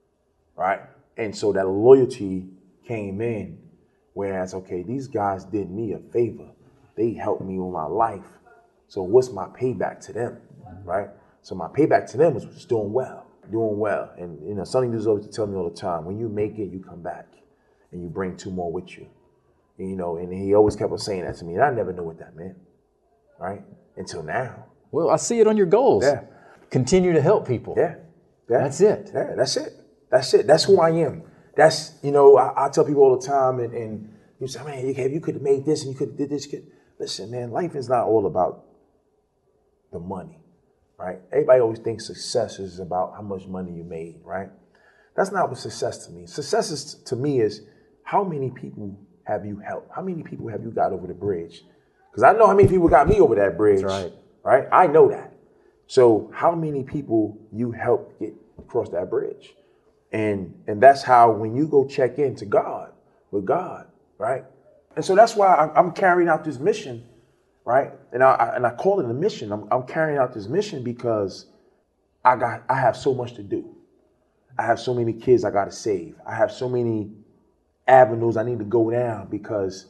Right? And so that loyalty came in, whereas, okay, these guys did me a favor. They helped me with my life. So what's my payback to them, right? So my payback to them was just doing well, doing well. And, you know, Sonny used always to tell me all the time, when you make it, you come back and you bring two more with you. And, you know, and he always kept on saying that to me. And I never knew what that meant, right? Until now. Well, I see it on your goals. Yeah. Continue to help people. Yeah. yeah. That's it. Yeah, that's it. That's it. That's who I am. That's, you know, I, I tell people all the time, and, and you say, man, you, you could have made this and you could have did this. Could. Listen, man, life is not all about the money. right? Everybody always thinks success is about how much money you made, right? That's not what success to me. Success is, to me is how many people have you helped? How many people have you got over the bridge? Because I know how many people got me over that bridge. That's right. Right? I know that. So how many people you helped get across that bridge? And and that's how when you go check into God, with God, right? And so that's why I'm, I'm carrying out this mission, right? And I, I and I call it a mission. I'm, I'm carrying out this mission because I got I have so much to do. I have so many kids I got to save. I have so many avenues I need to go down because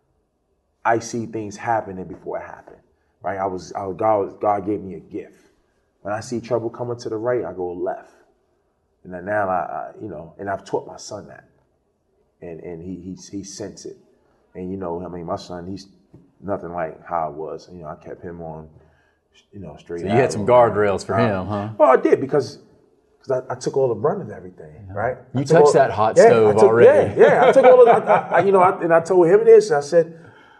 I see things happening before it happened, right? I was, I was God, God gave me a gift. When I see trouble coming to the right, I go left. And then now I, I you know, and I've taught my son that, and and he he he sense it, and you know, I mean, my son, he's nothing like how I was. You know, I kept him on, you know, straight. So you had some guardrails for him, huh? Well, I did because. Because I, I took all the brunt of everything, right? You touched all, that hot yeah, stove took, already. Yeah, yeah. I took all of, I, I, you know, I, and I told him this. I said,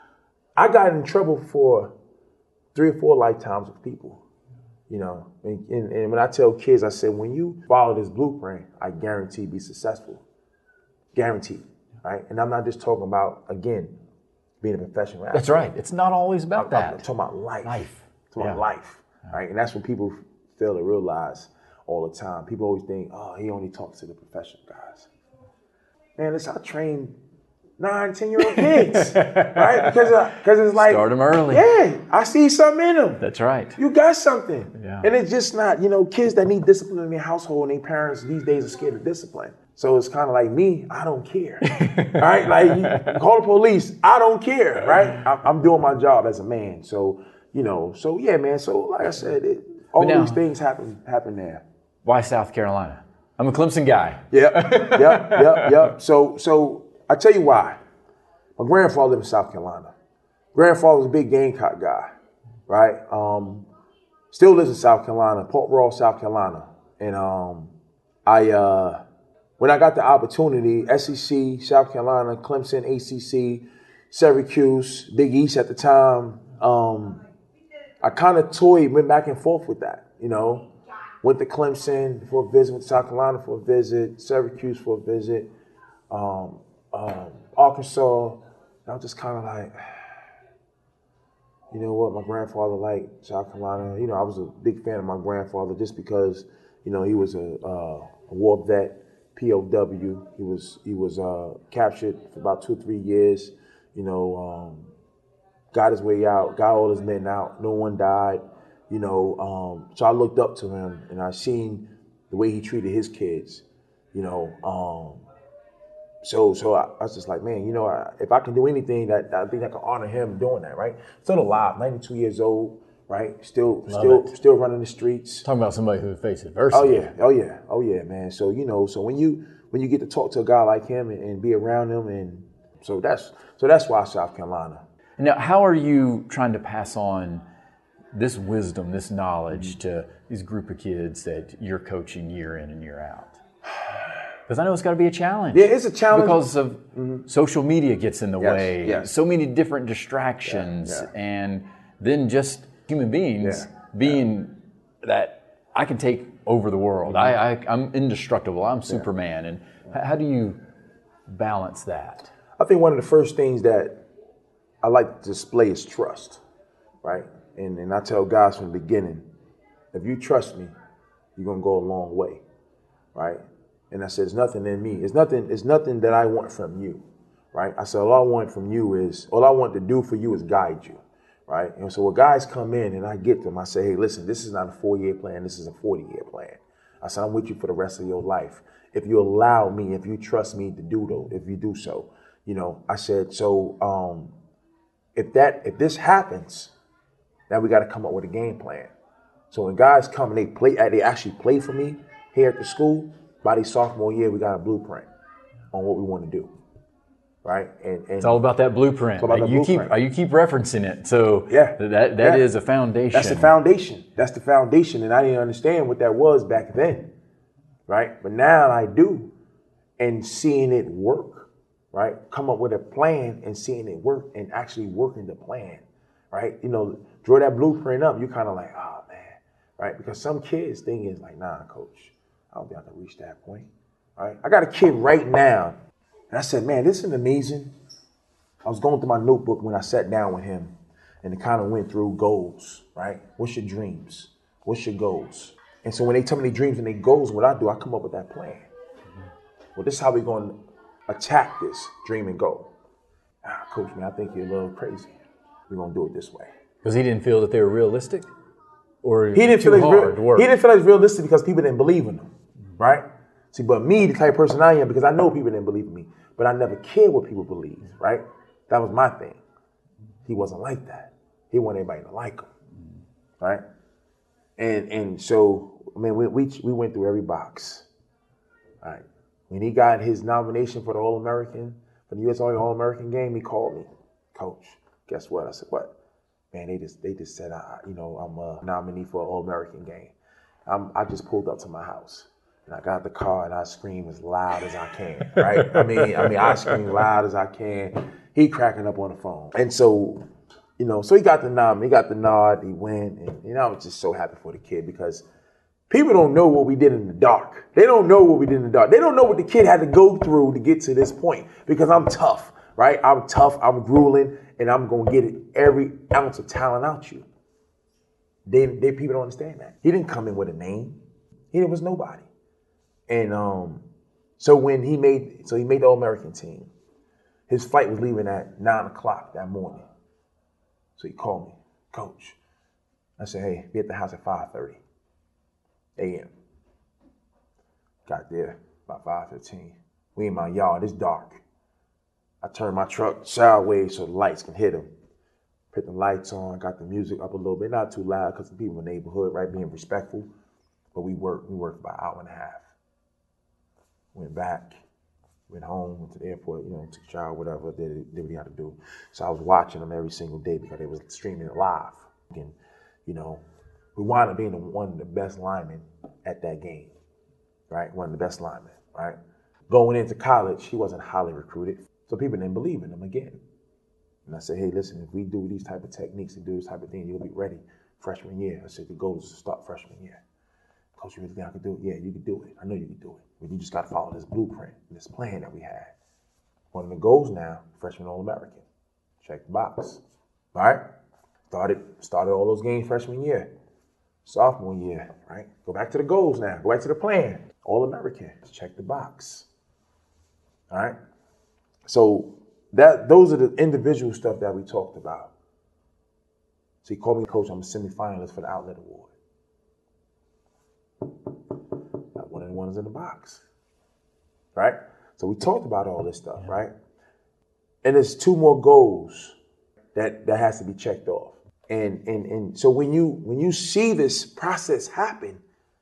I got in trouble for three or four lifetimes with people, you know. And, and, and when I tell kids, I said, when you follow this blueprint, I guarantee be successful, guaranteed, right? And I'm not just talking about again being a professional athlete. That's right. It's not always about I'm, that. I'm talking about life. Life. I'm talking about Yeah. life, right? And that's what people fail to realize. All the time. People always think, oh, he only talks to the professional guys. Man, listen, I train nine, ten-year-old kids, right? Because because it's like... Start them early. Yeah, I see something in them. That's right. You got something. Yeah. And it's just not, you know, kids that need discipline in their household and their parents these days are scared of discipline. So it's kind of like me, I don't care, right? Like, you call the police, I don't care, right? I'm doing my job as a man. So, you know, so yeah, man. So like I said, it, all now, these things happen happen there. Why South Carolina? I'm a Clemson guy. Yep, yep, yep, yep. So, so I tell you why. My grandfather lived in South Carolina. Grandfather was a big Gamecock guy, right? Um, still lives in South Carolina, Port Royal, South Carolina. And um, I, uh, when I got the opportunity, S E C, South Carolina, Clemson, A C C, Syracuse, Big East at the time, um, I kind of toyed, went back and forth with that, you know. Went to Clemson for a visit, went to South Carolina for a visit, Syracuse for a visit, um, um, Arkansas. And I was just kind of like, you know what, my grandfather liked South Carolina. You know, I was a big fan of my grandfather just because, you know, he was a, uh, a war vet, P O W. He was he was uh, captured for about two or three years. You know, um, got his way out, got all his men out. No one died. You know, um, so I looked up to him and I seen the way he treated his kids, you know. Um, so so I, I was just like, man, you know, I, if I can do anything, that I think I can honor him doing that, right? Still alive, ninety-two years old, right? Still, Love still, it. still running the streets. Talking about somebody who faced adversity. Oh yeah, oh yeah, oh yeah, man. So you know, so when you when you get to talk to a guy like him and, and be around him, and so that's so that's why South Carolina. Now, how are you trying to pass on this wisdom, this knowledge to these group of kids that you're coaching year in and year out? Because I know it's got to be a challenge. Yeah, it's a challenge. Because of mm-hmm. social media gets in the yes, way, yes. so many different distractions, yeah, yeah. and then just human beings yeah, being yeah. that I can take over the world. Mm-hmm. I, I, I'm indestructible. I'm Superman. Yeah. And h- how do you balance that? I think one of the first things that I like to display is trust, right? And, and I tell guys from the beginning, if you trust me, you're gonna go a long way, right? And I said, it's nothing in me. It's nothing. It's nothing that I want from you, right? I said, all I want from you is, all I want to do for you is guide you, right? And so when guys come in and I get them, I say, hey, listen, this is not a four-year plan. This is a forty-year plan. I said, I'm with you for the rest of your life. If you allow me, if you trust me to do though, if you do so, you know. I said, so um, if that, if this happens. Now we got to come up with a game plan. So when guys come and they play, they actually play for me here at the school, by their sophomore year, we got a blueprint on what we want to do, right? And, and it's all about that blueprint. About you blueprint. keep you keep referencing it, so yeah, that that yeah. is a foundation. That's the foundation. That's the foundation, and I didn't understand what that was back then, right? But now I do, and seeing it work, right? Come up with a plan and seeing it work and actually working the plan, right? You know. Draw that blueprint up, you're kind of like, oh man, right? Because some kids think it's like, nah, coach, I don't think I can reach that point, right? I got a kid right now, and I said, man, this is amazing. I was going through my notebook when I sat down with him, and it kind of went through goals, right? What's your dreams? What's your goals? And so when they tell me their dreams and their goals, what I do, I come up with that plan. Well, this is how we're going to attack this dream and goal. Ah, coach, man, I think you're a little crazy. We're going to do it this way. Because he didn't feel that they were realistic? Or he didn't too feel hard real, to work? He didn't feel like it was realistic because people didn't believe in him, right? See, but me, the type of person I am, because I know people didn't believe in me, but I never cared what people believed, right? That was my thing. He wasn't like that. He wanted everybody to like him, right? And and so, I mean, we we, we went through every box, right? When he got his nomination for the All-American, for the U S Army All-American game, he called me, coach, guess what? I said, what? Man, they just they just said, I, you know, I'm a nominee for an All-American game. I'm, I just pulled up to my house, and I got the car, and I screamed as loud as I can, right? I mean, I mean, I screamed loud as I can. He cracking up on the phone, and so, you know, so he got the nod. He got the nod. He went, and you know, I was just so happy for the kid because people don't know what we did in the dark. They don't know what we did in the dark. They don't know what the kid had to go through to get to this point because I'm tough, right? I'm tough. I'm grueling, and I'm gonna get it, every ounce of talent out you. They, they people don't understand that. He didn't come in with a name. He was nobody. And um, so when he made, so he made the All-American team. His flight was leaving at nine o'clock that morning. So he called me, coach. I said, hey, be at the house at five thirty a.m. Got there about five fifteen. We in my yard. It's dark. I turned my truck sideways so the lights can hit him. Put the lights on, got the music up a little bit, not too loud because the people in the neighborhood, right, being respectful. But we worked, we worked about an hour and a half. Went back, went home, went to the airport, you know, took a shower, whatever, did, did what he had to do. So I was watching them every single day because they was streaming it live. And, you know, we wound up being one of the best linemen at that game, right? One of the best linemen, right? Going into college, he wasn't highly recruited, so people didn't believe in him again. And I said, hey, listen, if we do these type of techniques and do this type of thing, you'll be ready freshman year. I said, the goal is to start freshman year. Coach, you really think I can do it? Yeah, you can do it. I know you can do it. But you just got to follow this blueprint, this plan that we had. One of the goals now, freshman All-American. Check the box. All right? Started, started all those games freshman year. Sophomore year, right? Go back to the goals now. Go back to the plan. All-American. Check the box. All right? So that those are the individual stuff that we talked about. So he called me, coach, I'm a semifinalist for the Outlet Award. Not one of the ones in the box. Right? So we talked about all this stuff, right? And there's two more goals that, that has to be checked off. And and and so when you when you see this process happen,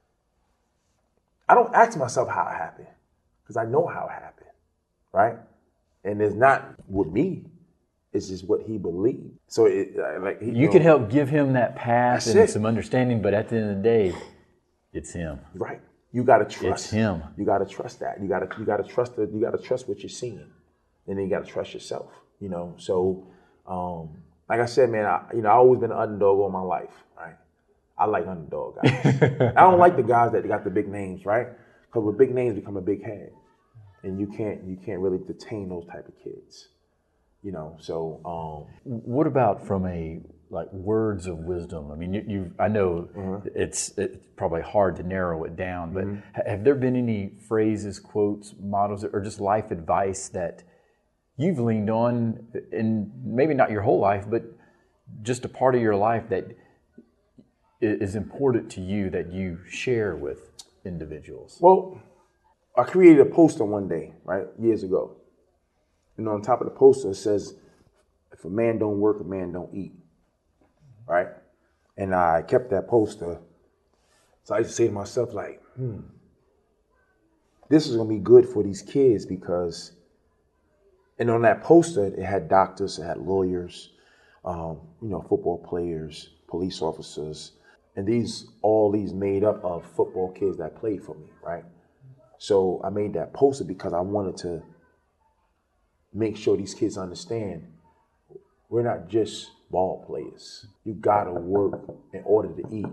I don't ask myself how it happened, because I know how it happened, right? And it's not with me, it's just what he believed. So it like he, you, you know, could help give him that path and it. some understanding, but at the end of the day, it's him. Right. You gotta trust. It's him. You gotta trust that. You gotta you gotta trust the, you gotta trust what you're seeing, and then you gotta trust yourself. You know. So, um, like I said, man, I, you know, I've always been an underdog all my life. Right. I like underdog guys. I don't like the guys that got the big names, right? Because with big names become a big head, and you can't you can't really detain those type of kids. You know. So, um, what about from a like words of wisdom? I mean, you, you I know mm-hmm. it's it's probably hard to narrow it down, but mm-hmm. have there been any phrases, quotes, mottos, or just life advice that you've leaned on in maybe not your whole life, but just a part of your life that is important to you that you share with individuals? Well, I created a poster one day, right, years ago. And on top of the poster it says, if a man don't work, a man don't eat. Right? And I kept that poster. So I used to say to myself, like, hmm, this is going to be good for these kids because, and on that poster, it had doctors, it had lawyers, um, you know, football players, police officers, and these, all these made up of football kids that played for me, right? So I made that poster because I wanted to make sure these kids understand we're not just ball players. You gotta work in order to eat.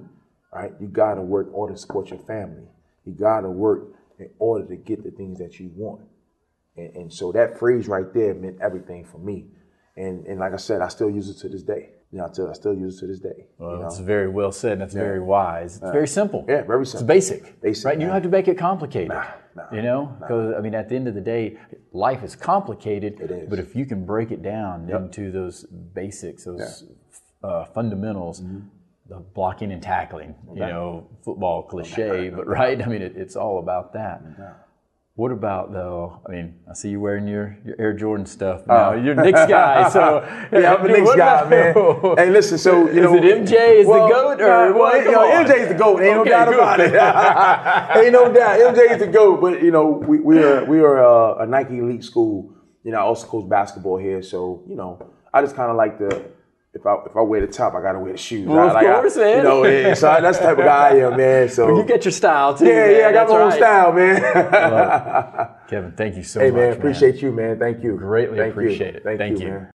right? You got to work in order to support your family. You got to work in order to get the things that you want. And, and so that phrase right there meant everything for me. And and like I said, I still use it to this day. You know, I still, I still use it to this day. Well, you know? that's very well said, and that's Yeah. very wise. It's Uh, very simple. Yeah, very simple. It's basic, Basic, right? You man. don't have to make it complicated. Nah, nah, you know, because I mean, at the end of the day, life is complicated. It is. But if you can break it down Yep. into those basics, those uh, fundamentals, mm-hmm. the blocking and tackling, you Okay. know, football cliche, but right? I mean, it, it's all about that. Okay. What about though? I mean, I see you wearing your, your Air Jordan stuff now. Uh, You're a Knicks guy, so yeah, I'm a Knicks guy, man. Hey, listen, so you know, is it M J is well, the GOAT or well, what? You know, M J is the GOAT. Ain't Okay, no doubt good. about it. Ain't no doubt. M J is the GOAT. But you know, we we are we are a, a Nike elite school. You know, I also coach basketball here, so you know, I just kind of like the. If I if I wear the top, I gotta wear the shoes. Well, I, of like, course, I, man. You know, yeah, so I, that's the type of guy I am, man. So well, you get your style too. Yeah, man. yeah, I got That's my own right. style, man. Well, Kevin, thank you so hey, much. man, appreciate you, man. Thank you. Greatly Thank appreciate you. it. Thank, Thank you, you. man.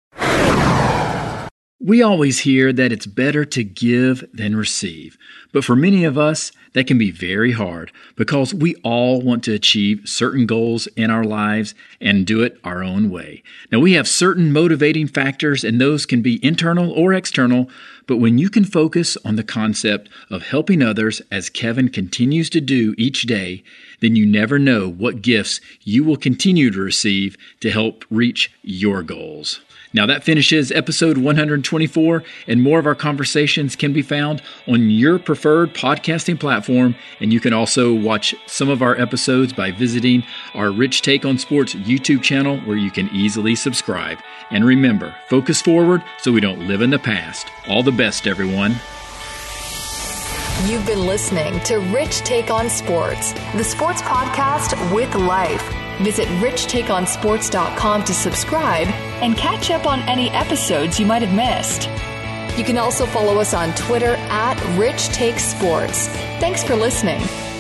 We always hear that it's better to give than receive, but for many of us, that can be very hard because we all want to achieve certain goals in our lives and do it our own way. Now, we have certain motivating factors, and those can be internal or external, but when you can focus on the concept of helping others as Kevin continues to do each day, then you never know what gifts you will continue to receive to help reach your goals. Now that finishes episode one hundred twenty-four, and more of our conversations can be found on your preferred podcasting platform, and you can also watch some of our episodes by visiting our Rich Take on Sports YouTube channel, where you can easily subscribe. And remember, focus forward so we don't live in the past. All the best, everyone. You've been listening to Rich Take on Sports, the sports podcast with life. Visit rich take on sports dot com to subscribe and catch up on any episodes you might have missed. You can also follow us on Twitter at Rich Take Sports. Thanks for listening.